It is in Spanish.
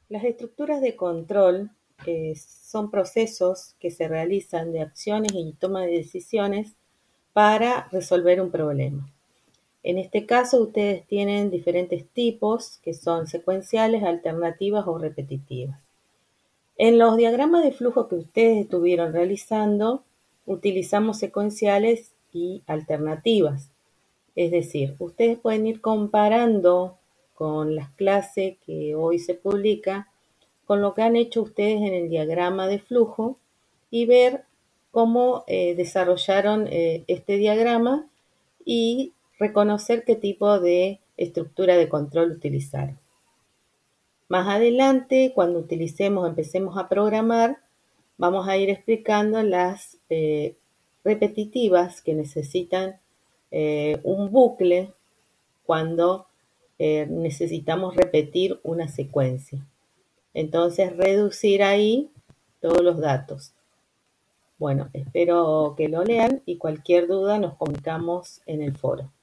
Las estructuras de control son procesos que se realizan de acciones y toma de decisiones para resolver un problema. En este caso, ustedes tienen diferentes tipos que son secuenciales, alternativas o repetitivas. En los diagramas de flujo que ustedes estuvieron realizando, utilizamos secuenciales y alternativas. Es decir, ustedes pueden ir comparando con las clases que hoy se publica, con lo que han hecho ustedes en el diagrama de flujo y ver cómo desarrollaron este diagrama y reconocer qué tipo de estructura de control utilizaron. Más adelante, cuando empecemos a programar, vamos a ir explicando las repetitivas que necesitan un bucle cuando necesitamos repetir una secuencia. Entonces, reducir ahí todos los datos. Bueno, espero que lo lean y cualquier duda nos comunicamos en el foro.